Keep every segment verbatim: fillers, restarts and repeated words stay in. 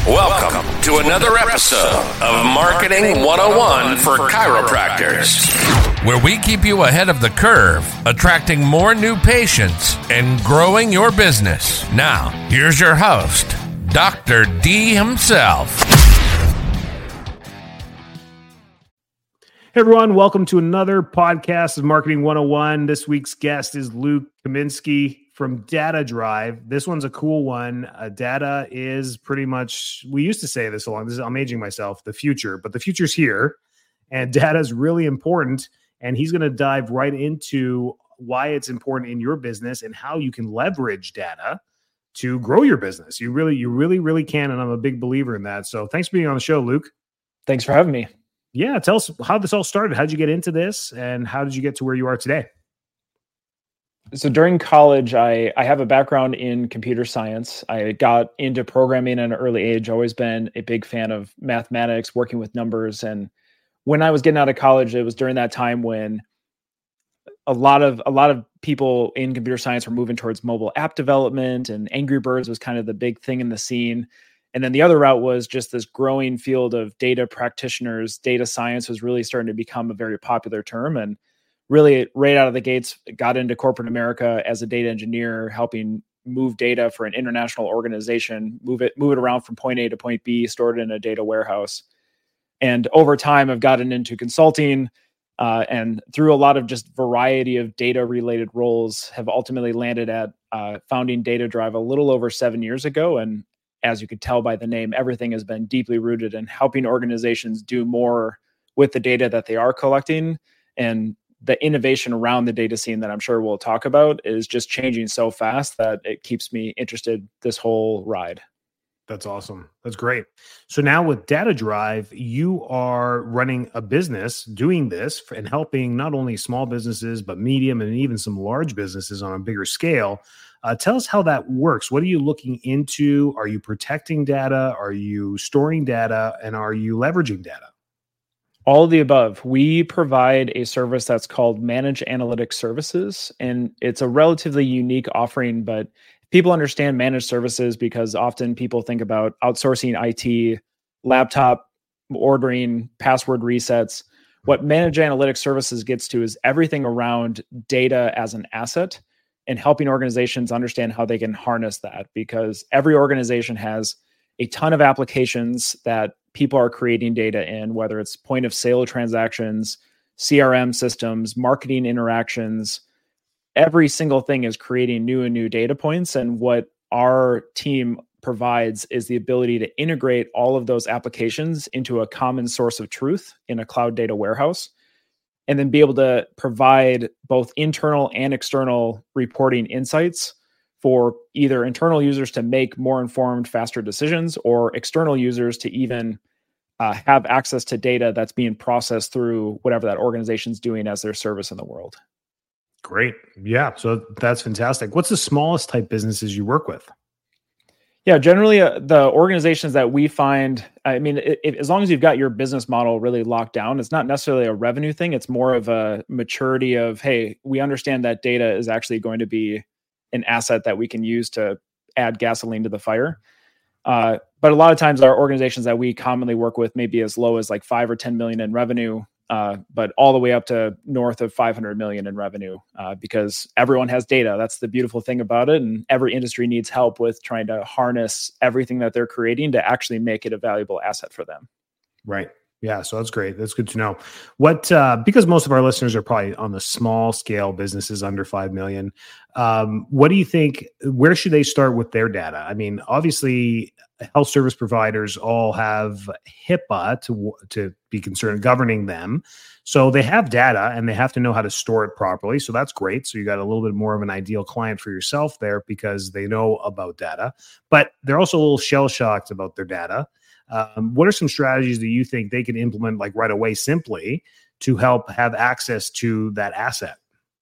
Welcome to another episode of Marketing one oh one for Chiropractors, where we keep you ahead of the curve, attracting more new patients and growing your business. Now, here's your host, Doctor D himself. Hey everyone, welcome to another podcast of Marketing one oh one. This week's guest is Luke Kaminsky from Data Drive. This one's a cool one. Uh, data is pretty much, we used to say this a lot, this is, I'm aging myself, the future, but the future's here and data is really important. And he's going to dive right into why it's important in your business and how you can leverage data to grow your business. You really, you really, really can. And I'm a big believer in that. So thanks for being on the show, Luke. Thanks for having me. Yeah. Tell us how this all started. How did you get into this and how did you get to where you are today? So during college, I, I have a background in computer science. I got into programming at an early age, always been a big fan of mathematics, working with numbers. And when I was getting out of college, it was during that time when a lot of a lot of people in computer science were moving towards mobile app development, and Angry Birds was kind of the big thing in the scene. And then the other route was just this growing field of data practitioners. Data science was really starting to become a very popular term. And really, right out of the gates, got into corporate America as a data engineer, helping move data for an international organization, move it, move it around from point A to point B, stored in a data warehouse. And over time, I've gotten into consulting, uh, and through a lot of just variety of data-related roles, have ultimately landed at uh, founding Data Drive a little over seven years ago. And as you could tell by the name, everything has been deeply rooted in helping organizations do more with the data that they are collecting. And the innovation around the data scene that I'm sure we'll talk about is just changing so fast that it keeps me interested this whole ride. That's awesome. That's great. So now with Data Drive, you are running a business doing this and helping not only small businesses, but medium and even some large businesses on a bigger scale. Uh, tell us how that works. What are you looking into? Are you protecting data? Are you storing data? And are you leveraging data? All of the above. We provide a service that's called Managed Analytics Services, and it's a relatively unique offering, but people understand managed services because often people think about outsourcing I T, laptop ordering, password resets. What Managed Analytics Services gets to is everything around data as an asset and helping organizations understand how they can harness that, because every organization has a ton of applications that people are creating data in, whether it's point of sale transactions, C R M systems, marketing interactions. Every single thing is creating new and new data points. And what our team provides is the ability to integrate all of those applications into a common source of truth in a cloud data warehouse, and then be able to provide both internal and external reporting insights for either internal users to make more informed, faster decisions, or external users to even uh, have access to data that's being processed through whatever that organization's doing as their service in the world. Great. Yeah. So that's fantastic. What's the smallest type businesses you work with? Yeah, generally uh, the organizations that we find, I mean, it, it, as long as you've got your business model really locked down, it's not necessarily a revenue thing. It's more of a maturity of, hey, we understand that data is actually going to be an asset that we can use to add gasoline to the fire. Uh, but a lot of times our organizations that we commonly work with may be as low as like five or ten million in revenue, uh, but all the way up to north of five hundred million in revenue, uh, because everyone has data. That's the beautiful thing about it. And every industry needs help with trying to harness everything that they're creating to actually make it a valuable asset for them. Right. Yeah. So that's great. That's good to know. What, uh, because most of our listeners are probably on the small scale businesses under five million. Um, what do you think, where should they start with their data? I mean, obviously health service providers all have HIPAA to, to be concerned governing them. So they have data and they have to know how to store it properly. So that's great. So you got a little bit more of an ideal client for yourself there because they know about data, but they're also a little shell shocked about their data. Um, what are some strategies that you think they can implement like right away simply to help have access to that asset?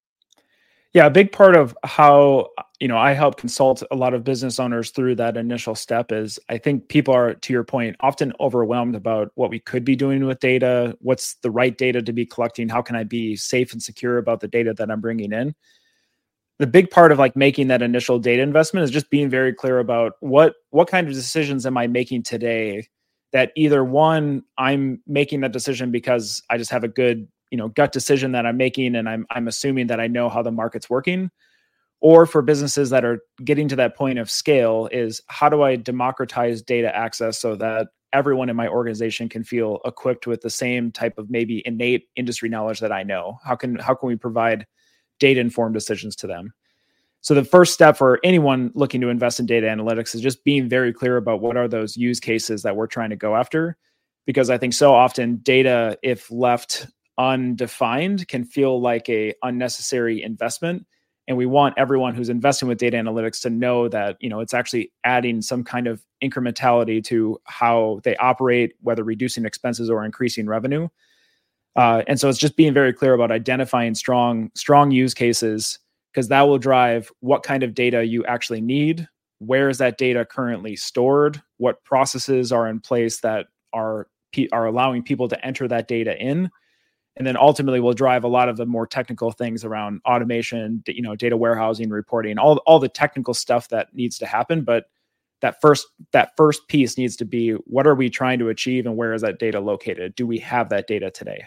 Yeah, a big part of how, you know, I help consult a lot of business owners through that initial step is I think people are, to your point, often overwhelmed about what we could be doing with data. What's the right data to be collecting? How can I be safe and secure about the data that I'm bringing in? the big part of like making that initial data investment is just being very clear about what what kind of decisions am I making today that either one, I'm making that decision because I just have a good, you know, gut decision that I'm making and I'm I'm assuming that I know how the market's working. Or for businesses that are getting to that point of scale is how do I democratize data access so that everyone in my organization can feel equipped with the same type of maybe innate industry knowledge that I know? How can how can we provide data-informed decisions to them? So the first step for anyone looking to invest in data analytics is just being very clear about what are those use cases that we're trying to go after. Because I think so often data, if left undefined, can feel like a unnecessary investment. And we want everyone who's investing with data analytics to know that, you know, it's actually adding some kind of incrementality to how they operate, whether reducing expenses or increasing revenue. Uh, and so it's just being very clear about identifying strong, strong use cases, because that will drive what kind of data you actually need. Where is that data currently stored? What processes are in place that are, are allowing people to enter that data in? And then ultimately will drive a lot of the more technical things around automation, you know, data warehousing, reporting, all, all the technical stuff that needs to happen. But that first, that first piece needs to be, what are we trying to achieve and where is that data located? Do we have that data today?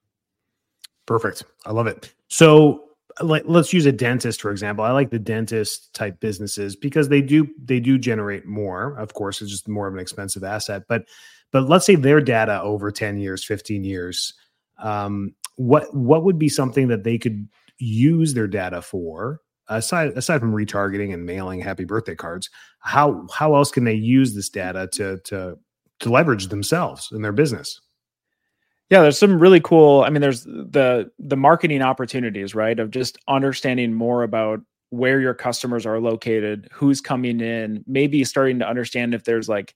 Perfect. I love it. So like, let's use a dentist, for example. I like the dentist type businesses because they do, they do generate more. Of course, it's just more of an expensive asset, but, but let's say their data over ten years, fifteen years, um, what, what would be something that they could use their data for aside, aside from retargeting and mailing happy birthday cards? How, how else can they use this data to, to, to leverage themselves in their business? Yeah, there's some really cool, I mean, there's the the marketing opportunities, right? Of just understanding more about where your customers are located, who's coming in, maybe starting to understand if there's like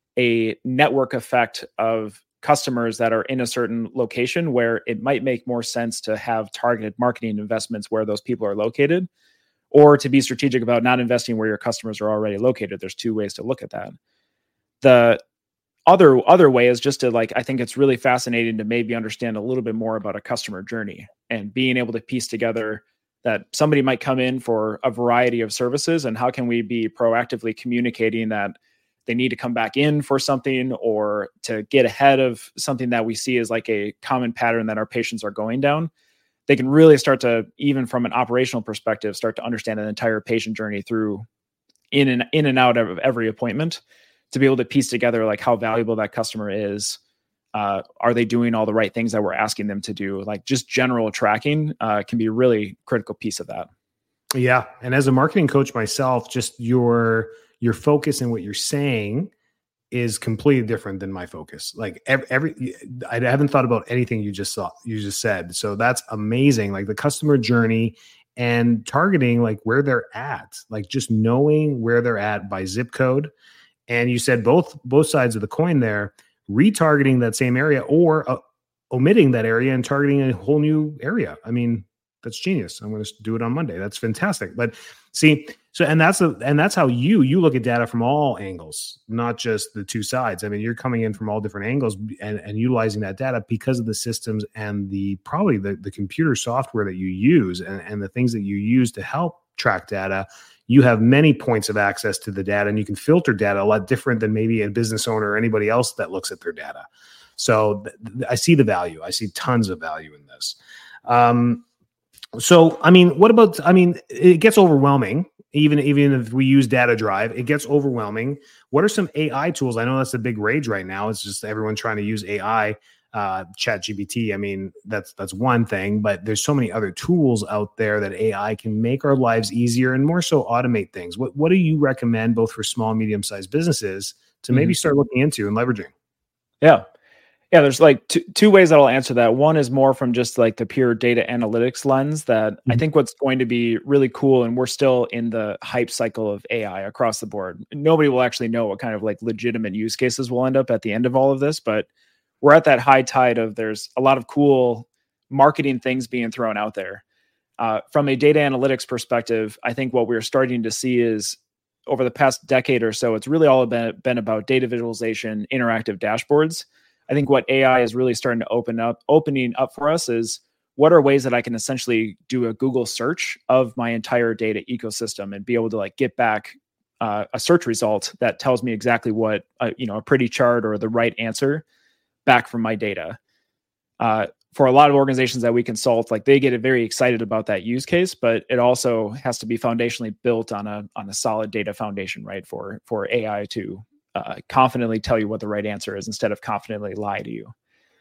a network effect of customers that are in a certain location where it might make more sense to have targeted marketing investments where those people are located, or to be strategic about not investing where your customers are already located. There's two ways to look at that. The Other other way is just to like, I think it's really fascinating to maybe understand a little bit more about a customer journey and being able to piece together that somebody might come in for a variety of services and how can we be proactively communicating that they need to come back in for something or to get ahead of something that we see as like a common pattern that our patients are going down. They can really start to, even from an operational perspective, start to understand an entire patient journey through in and in and out of every appointment, to be able to piece together like how valuable that customer is. Uh, are they doing all the right things that we're asking them to do? Like just general tracking uh, can be a really critical piece of that. Yeah. And as a marketing coach myself, just your, your focus and what you're saying is completely different than my focus. Like every, every, I haven't thought about anything you just saw, you just said. So that's amazing. Like the customer journey and targeting, like where they're at, like just knowing where they're at by zip code. And you said both both sides of the coin there, retargeting that same area or uh, omitting that area and targeting a whole new area. I mean, that's genius. I'm going to do it on Monday. That's fantastic. But see, so and that's a, and that's how you you look at data from all angles, not just the two sides. I mean, you're coming in from all different angles and, and utilizing that data because of the systems and the probably the, the computer software that you use and, and the things that you use to help track data. You have many points of access to the data and you can filter data a lot different than maybe a business owner or anybody else that looks at their data. So th- th- I see the value. I see tons of value in this. Um, so, I mean, what about, I mean, it gets overwhelming. Even, even if we use Data Drive, it gets overwhelming. What are some A I tools? I know that's a big rage right now. It's just everyone trying to use A I. Uh, ChatGPT, I mean, that's that's one thing, but there's so many other tools out there that A I can make our lives easier and more so automate things. What what do you recommend both for small, medium-sized businesses to maybe mm-hmm. start looking into and leveraging? Yeah. Yeah, there's like two, two ways that I'll answer that. One is more from just like the pure data analytics lens that mm-hmm. I think what's going to be really cool, and we're still in the hype cycle of A I across the board. Nobody will actually know what kind of like legitimate use cases will end up at the end of all of this, but we're at that high tide of there's a lot of cool marketing things being thrown out there. Uh, from a data analytics perspective, I think what we're starting to see is over the past decade or so, it's really all been, been about data visualization, interactive dashboards. I think what A I is really starting to open up, opening up for us is what are ways that I can essentially do a Google search of my entire data ecosystem and be able to like get back uh, a search result that tells me exactly what, uh, you know, a pretty chart or the right answer back from my data. Uh, for a lot of organizations that we consult, like they get very excited about that use case, but it also has to be foundationally built on a on a solid data foundation, right? For for A I to uh, confidently tell you what the right answer is instead of confidently lie to you.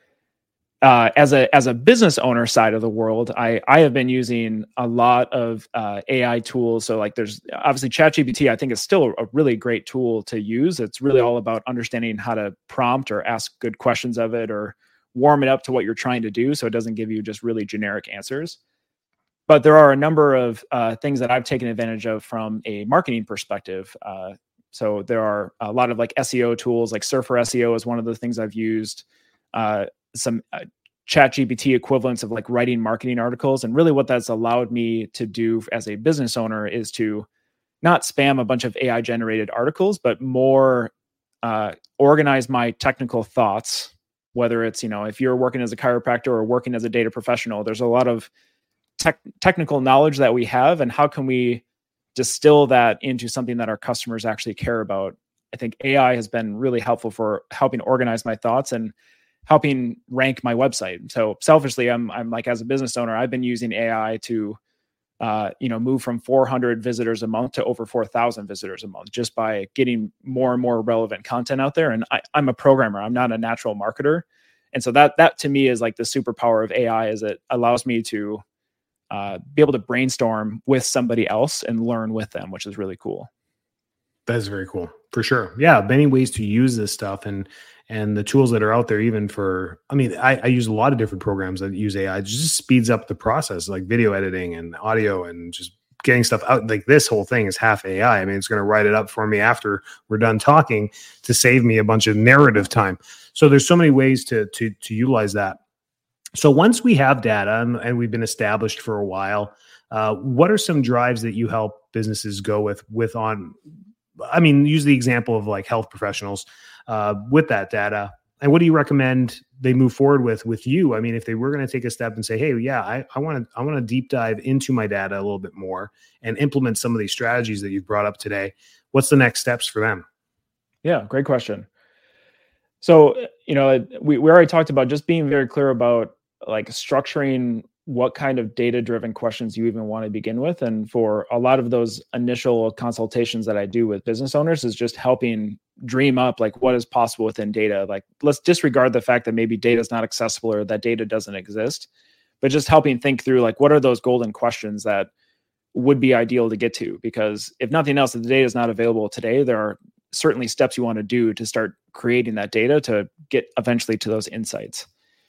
Uh, as a as a business owner side of the world, I I have been using a lot of uh, A I tools. So like there's obviously ChatGPT, I think is still a really great tool to use. It's really all about understanding how to prompt or ask good questions of it or warm it up to what you're trying to do so it doesn't give you just really generic answers. But there are a number of uh, things that I've taken advantage of from a marketing perspective. Uh, so there are a lot of like S E O tools, like Surfer S E O is one of the things I've used. Uh, some uh, ChatGPT equivalents of like writing marketing articles. And really what that's allowed me to do as a business owner is to not spam a bunch of A I generated articles, but more uh, organize my technical thoughts. Whether it's, you know, if you're working as a chiropractor or working as a data professional, there's a lot of tech, technical knowledge that we have, and how can we distill that into something that our customers actually care about? I think A I has been really helpful for helping organize my thoughts and helping rank my website. So selfishly, I'm I'm like, as a business owner, I've been using A I to uh, you know, move from four hundred visitors a month to over four thousand visitors a month just by getting more and more relevant content out there. And I, I'm a programmer. I'm not a natural marketer. And so that, that to me is like the superpower of A I, is it allows me to uh, be able to brainstorm with somebody else and learn with them, which is really cool. That is very cool, for sure. Yeah, many ways to use this stuff, and and the tools that are out there, even for, I mean, I, I use a lot of different programs that use A I. It just speeds up the process, like video editing and audio and just getting stuff out. Like this whole thing is half A I. I mean, it's going to write it up for me after we're done talking to save me a bunch of narrative time. So there's so many ways to to to utilize that. So once we have data and, and we've been established for a while, uh, what are some drives that you help businesses go with with on? I mean, use the example of like health professionals uh, with that data. And what do you recommend they move forward with with you? I mean, if they were going to take a step and say, hey, yeah, I I want to I want to deep dive into my data a little bit more and implement some of these strategies that you've brought up today, what's the next steps for them? Yeah, great question. So, you know, we, we already talked about just being very clear about like structuring what kind of data-driven questions you even want to begin with. And for a lot of those initial consultations that I do with business owners is just helping dream up like what is possible within data. Like, let's disregard the fact that maybe data is not accessible or that data doesn't exist, but just helping think through like what are those golden questions that would be ideal to get to. Because if nothing else, if the data is not available today, there are certainly steps you want to do to start creating that data to get eventually to those insights.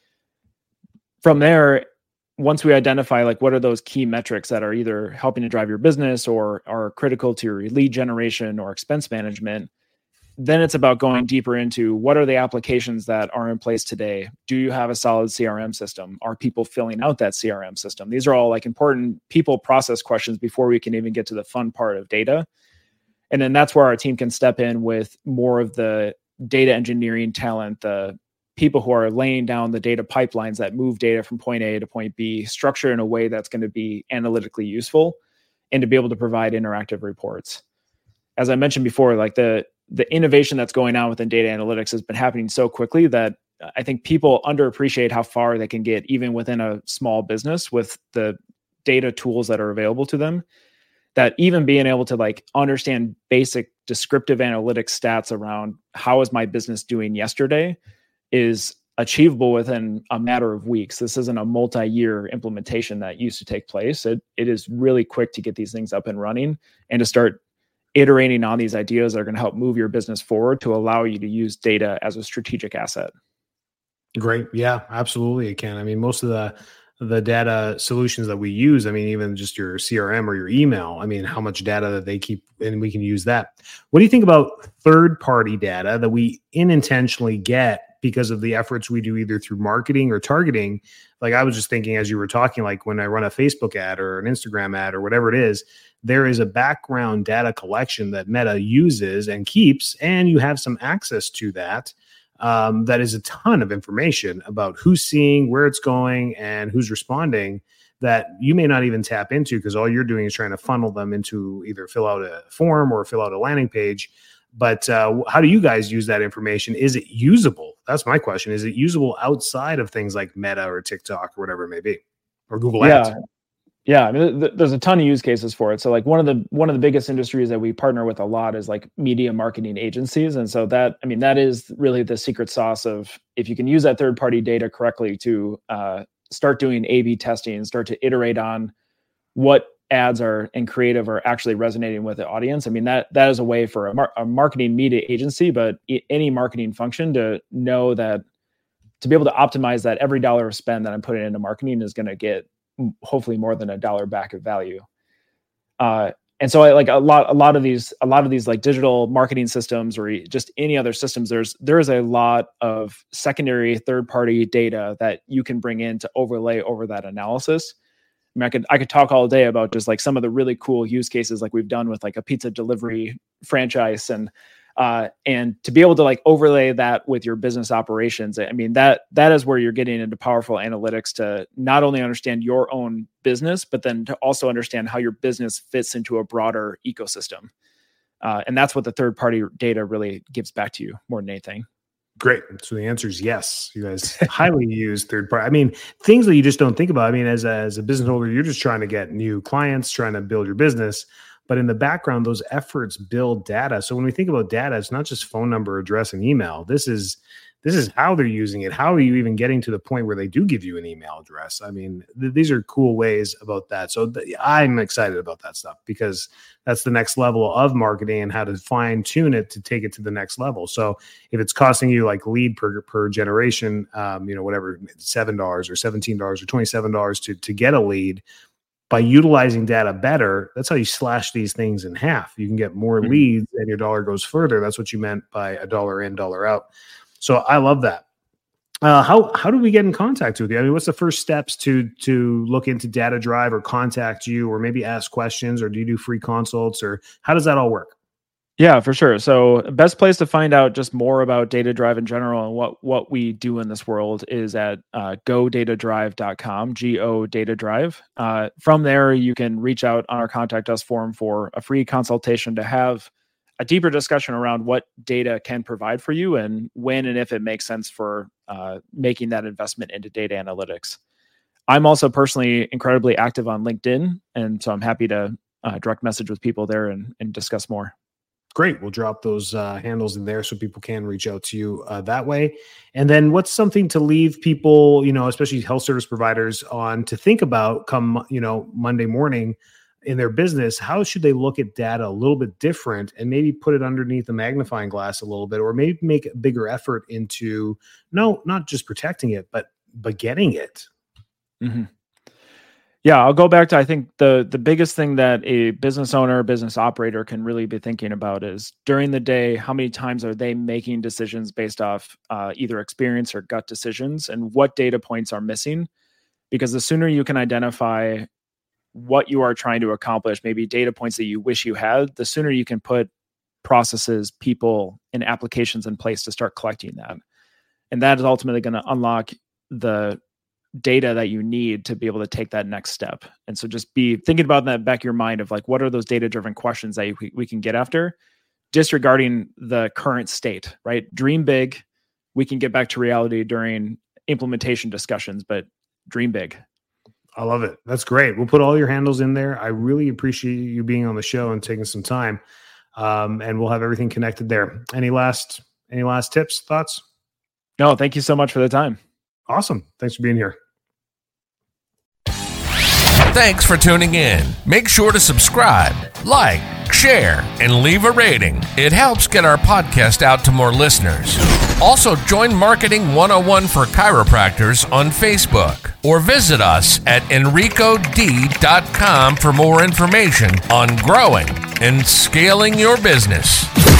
From there, once we identify like what are those key metrics that are either helping to drive your business or are critical to your lead generation or expense management, then it's about going deeper into what are the applications that are in place today. Do you have a solid C R M system? Are people filling out that C R M system? These are all like important people process questions before we can even get to the fun part of data. And then that's where our team can step in with more of the data engineering talent, the people who are laying down the data pipelines that move data from point A to point B, structure in a way that's going to be analytically useful and to be able to provide interactive reports. As I mentioned before, like the, the innovation that's going on within data analytics has been happening so quickly that I think people underappreciate how far they can get even within a small business with the data tools that are available to them. That even being able to like understand basic descriptive analytics stats around how is my business doing yesterday is achievable within a matter of weeks. This isn't a multi-year implementation that used to take place. It, it is really quick to get these things up and running and to start iterating on these ideas that are going to help move your business forward to allow you to use data as a strategic asset. Great. Yeah, absolutely. It can. I mean, most of the the data solutions that we use, I mean, even just your C R M or your email, I mean, how much data that they keep, and we can use that. What do you think about third-party data that we unintentionally get because of the efforts we do either through marketing or targeting? Like I was just thinking as you were talking, like when I run a Facebook ad or an Instagram ad or whatever it is, there is a background data collection that Meta uses and keeps, and you have some access to that. um, that is a ton of information about who's seeing, where it's going, and who's responding that you may not even tap into because all you're doing is trying to funnel them into either fill out a form or fill out a landing page. But uh, how do you guys use that information? Is it usable? That's my question. Is it usable outside of things like Meta or TikTok or whatever it may be, or Google Ads? Yeah. Yeah, I mean, th- there's a ton of use cases for it. So, like one of the one of the biggest industries that we partner with a lot is like media marketing agencies, and so that I mean that is really the secret sauce of if you can use that third party data correctly to uh, start doing A B testing, start to iterate on what ads are and creative are actually resonating with the audience. I mean that that is a way for a, mar- a marketing media agency, but I- any marketing function to know that to be able to optimize that every dollar of spend that I'm putting into marketing is going to get hopefully more than a dollar back of value. Uh, and so I like a lot, a lot of these, a lot of these like digital marketing systems or just any other systems, there's, there is a lot of secondary third party data that you can bring in to overlay over that analysis. I mean, I could, I could talk all day about just like some of the really cool use cases like we've done with like a pizza delivery franchise and, Uh, and to be able to like overlay that with your business operations, I mean, that that is where you're getting into powerful analytics to not only understand your own business, but then to also understand how your business fits into a broader ecosystem. Uh, and that's what the third party data really gives back to you more than anything. Great. So the answer is yes. You guys highly use third party. I mean, things that you just don't think about. I mean, as a, as a business owner, you're just trying to get new clients, trying to build your business. But in the background, those efforts build data. So when we think about data, it's not just phone number, address, and email. This is this is how they're using it. How are you even getting to the point where they do give you an email address? I mean, th- these are cool ways about that. So th- I'm excited about that stuff because that's the next level of marketing and how to fine tune it to take it to the next level. So if it's costing you like lead per per generation, um, you know, whatever, seven dollars or seventeen dollars or twenty-seven dollars to to get a lead. By utilizing data better, that's how you slash these things in half. You can get more mm-hmm. leads and your dollar goes further. That's what you meant by a dollar in, dollar out. So I love that. Uh, how how do we get in contact with you? I mean, what's the first steps to to look into Data Drive or contact you or maybe ask questions, or do you do free consults, or how does that all work? Yeah, for sure. So best place to find out just more about Data Drive in general and what, what we do in this world is at uh, go data drive dot com, G O Data Drive. Uh, from there, you can reach out on our Contact Us form for a free consultation to have a deeper discussion around what data can provide for you and when and if it makes sense for uh, making that investment into data analytics. I'm also personally incredibly active on LinkedIn, and so I'm happy to uh, direct message with people there and, and discuss more. Great. We'll drop those uh, handles in there so people can reach out to you uh, that way. And then what's something to leave people, you know, especially health service providers on to think about come, you know, Monday morning in their business? How should they look at data a little bit different and maybe put it underneath the magnifying glass a little bit, or maybe make a bigger effort into, no, not just protecting it, but, but getting it? Mm-hmm. Yeah, I'll go back to, I think the the biggest thing that a business owner, business operator can really be thinking about is during the day, how many times are they making decisions based off uh, either experience or gut decisions, and what data points are missing? Because the sooner you can identify what you are trying to accomplish, maybe data points that you wish you had, the sooner you can put processes, people, and applications in place to start collecting that. And that is ultimately going to unlock the data that you need to be able to take that next step. And so just be thinking about that back of your mind of like, what are those data-driven questions that we, we can get after, disregarding the current state, right? Dream big. We can get back to reality during implementation discussions, but dream big. I love it. That's great. We'll put all your handles in there. I really appreciate you being on the show and taking some time. Um, and we'll have everything connected there. Any last, any last tips, thoughts? No, thank you so much for the time. Awesome. Thanks for being here. Thanks for tuning in. Make sure to subscribe, like, share, and leave a rating. It helps get our podcast out to more listeners. Also, join Marketing one oh one for Chiropractors on Facebook, or visit us at enrico d dot com for more information on growing and scaling your business.